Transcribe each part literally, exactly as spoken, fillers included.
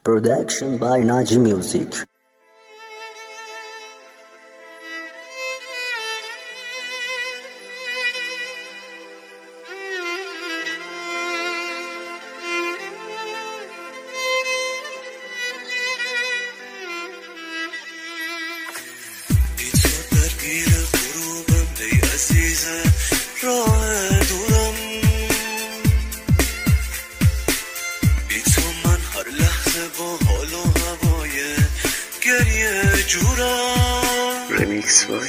Production by Naji Music. راه دورم بی تو من هر لحظه با حال و هوای گریه جورم رمیکس وای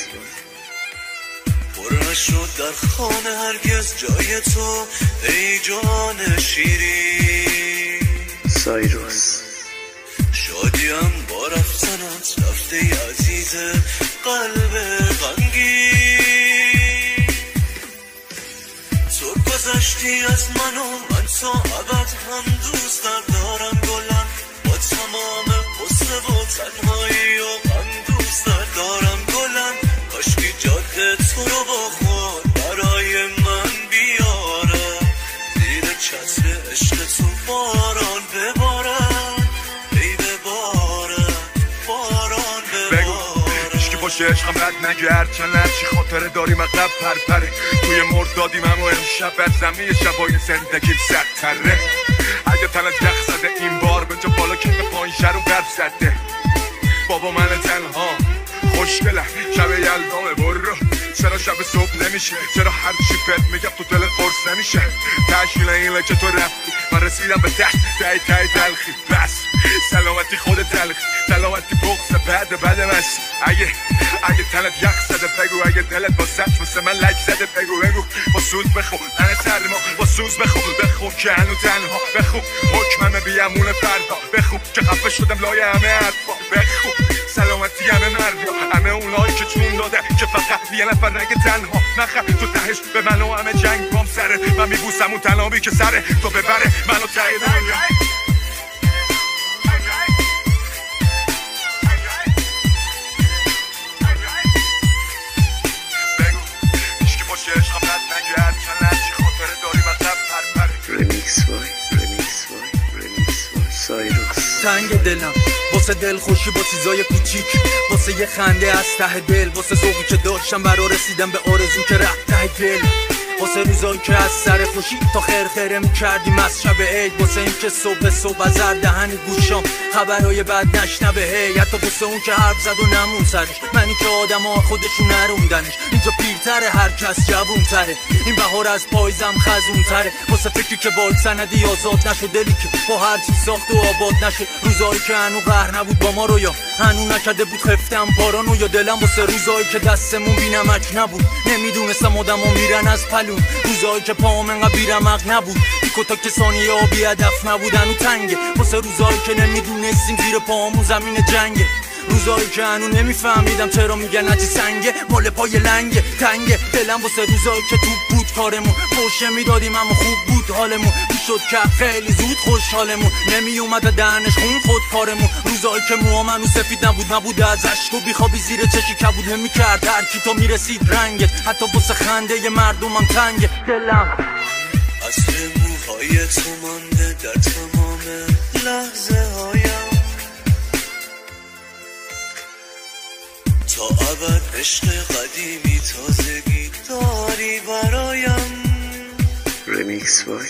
پر نشد در خانه هرگز جای تو ای جان شیرین سایروس شادیم با رفتنت رفته عزیز قلب غمگین تو گذشتی از من و من تا ابد هم دوست دارم گلم با تمام غصه و تنهایی و غم دوست دارم گلم کاشکی جاده تو رو با خود برای من بیاره زیر چتر عشق تو باران ببارم ای بباره باران بباره هیچکی باشه عشقم رد نگرد چند لرچی خاطره داریم عقب پرپره توی مردادیم اما امشب بر زمین شبای زندگیم سرتره اگه تنت یخ زده این بار به جا بالا کف پایین شر و برف زده بابا من تنها خوشگلم شب یلدامه برو چرا شب صبح نمیشه چرا هر چی بهت میگم تو دلت قرص نمیشه تشکیل اینه که تو رفتی من رسیدم به ته تای تای تلخی بس سلامتی خود تلخی سلامتی بغض بعد بعد مسی اگه اگه تنت یخ زده بگو اگه دلت با سچ مثل من لک زده بگو بگو با سوز بخون من سرما با سوز بخون بخون که هنو تنها بخون حکمم بیامون فردا بخون که خفه شدم لای همه حرفا بخون سلامتی همه مردیا همه اونایی که چون داده که فقط یه نفر نگه تنها نخه تو تهش به من و همه جنگ بام سره من میبوسم اون تنابی که سره تو ببره منو تایی دنیا بگو هیچکی باشه عشقم رد نگرد چند لرچی خاطره داری مطلب پرپره رمیکس وای رمیکس وای رمیکس وای سایروس تنگ دلم واسه دل خوشی با چیزای کوچیک واسه یه خنده از ته دل واسه ذوقی که داشتم برا رسیدم به آرزو که رفت ته دل واسه روزایی که از سر خوشی تا خیر خیره میکردیم از شب عید واسه این که صبح صبح از هر دهن گوشام خبرهای بد نشنوه هی حتی واسه اون که حرف زد و نمون سرش منی که آدم ها خودشون نروندنش اینجا پیرتره هر کس جوونتره این بهار از پایزم خزونتره واسه فکری که باید سندی آزاد نشد دلی که با هر چی ساخت و آباد نشه روزایی که هنو قهر نبود با ما رو یا هنو نکرده بود خفتم پارانو یا دلم واسه روزایی که دستمون بینمک نبود نمیدونستم آدم ها میرن از پلون روزایی که پاهم انقدر بیرمق نبود دیکو تا که ثانیه ها بی هدف نبودن و تنگه واسه روزایی که نمیدونستیم زیر پاهمون زمین جنگه روزایی که هنو نمیفهمیدم چرا میگن عجی سنگه مال پای لنگه تنگه دلم واسه روزایی که تو بود کارمون پوشه میدادیم اما خوب بود حالمون میشد که خیلی زود خوشحالمون نمی اومد دهنش خون خود کارمون روزایی که موام هنو سفید نبود نبود از عشق و بیخوابی زیر چشی کبود نمیکرد هر کی تو میرسید رنگت حتی واسه خنده ی مردمم تنگه دلم اصل موهای تو مانده در تمام لحظه هایم تا ابد عشق قدیمی تازگی داری برایم رمیکس وای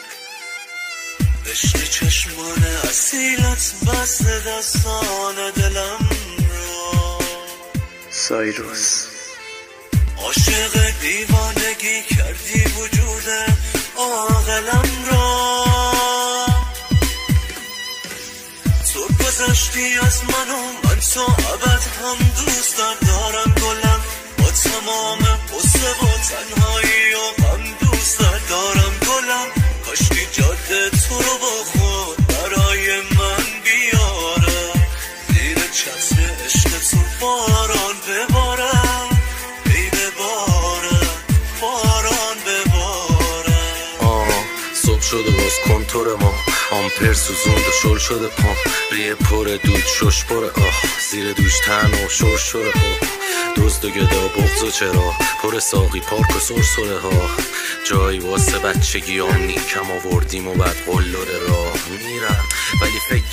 عشق چشمان اصیلت بسته دستان دلم را سایروس عاشق دیوانگی کردی وجود عاقلم را تو گذشتی از من و من تا ابد هم دوست دارم گلم با تمام غصه و تنهایی و غم دوست دارم گلم کاشکی جاده تو رو با خود برای من بیاره زیر چتر عشق تو باران ببارم ای بباره باران بباره آه صبح شده باز کنتور ما آمپر سوزوند و شل شده پام ریه پر دود شش پر آه زیر دوش تن و شور شوره آه دزد و گدا بغض و چرا پر ساقی پارک و سرسره ها جایی واسه بچگی هم نیکم آوردیم و بعد قلوره راه میرم ولی فکر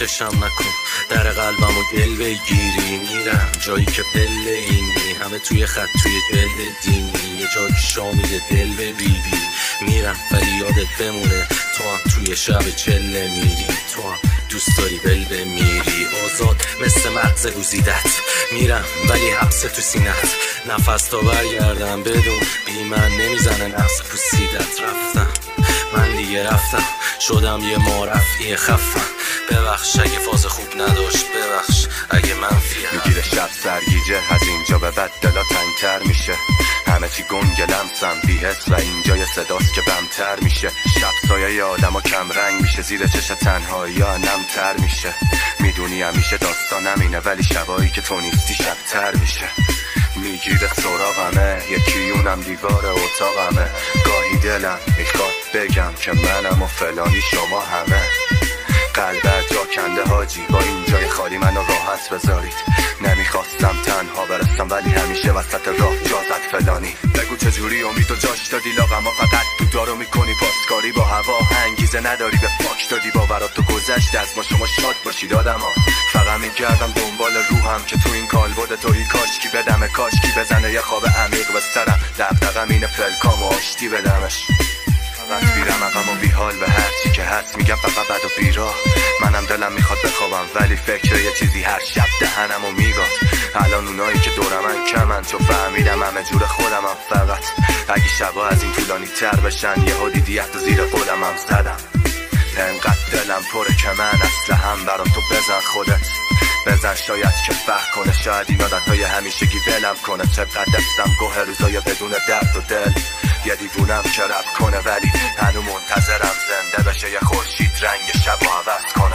چشم نکن در قلبمو دل بگیری. میرم جایی که بله اینی همه توی خط توی جلد دینی یه جایی که شامل دل ببیبی. میرم ولی یادت بمونه تو هم توی شب چله میری. تو هم دوست داری بل بمیری. آزاد مثل مغز گزیدت میرم ولی حبس تو سینت. نفس تا برگردم بدون بی من نمیزنه نفس پوسیدت. رفتم من دیگه رفتم شدم یه معرفی خفم. ببخش اگه فاز خوب نداشت ببخش اگه منفیه. میگیره شب سرگیجه از اینجا به بعد دلا تنگتر میشه. همه چی گنگ لمسم بی حس و اینجا یه صداست که بمتر میشه. شب سایه آدم ها کم رنگ میشه زیر چش تنهایی ها نمتر میشه. میدونی همیشه داستانم اینه ولی شبایی که تو نیستی شبتر میشه. میگیره سراغمه یکی اونم دیوار اتاقمه. گاهی دلم میخواد بگم که منم و فلانی شما همه. قلبت جا کنده حاجی با این جای خالی منو راحت بذارید. نمیخواستم تنها برسم ولی همیشه وسط راه جا زد فلانی. بگو چجوری امیدو جاش دادی لاغما فقط دودارو میکنی پاسکاری با هوا. انگیزه نداری به پاک دادی باوراتو گذشت از ما شما شاد باشید آدما. فقط میگردم دنبال روحم که تو این کالبد توی کاشکی بدم کاشکی بزنه یه خواب عمیق به سرم. دغدغم اینه پلکام و آشتی بدمش. فقط بیرم عقم و بیحال به هرچی که هست میگم فقط بد و بیراه. منم دلم میخواد بخوابم ولی فکر یه چیزی هر شب دهنم و میگاد. الان اونایی که دورمن کمن چون فهمیدم همه جور خودمم. فقط اگه شبا از این طولانی تر بشن یه حدیدیت و زیر قولمم زدم. انقدر دلم پره که من اصلا هم برام تو بزن خودت. بزن شاید که فهم کنه شاید این عادتهای همیشگی ولم کنه. چقدر دستم گوه روزای بدون درد و دل. یه دیوونم که رب کنه ولی هنو منتظرم زنده بشه یه خورشید رنگ شب و عوض کنه.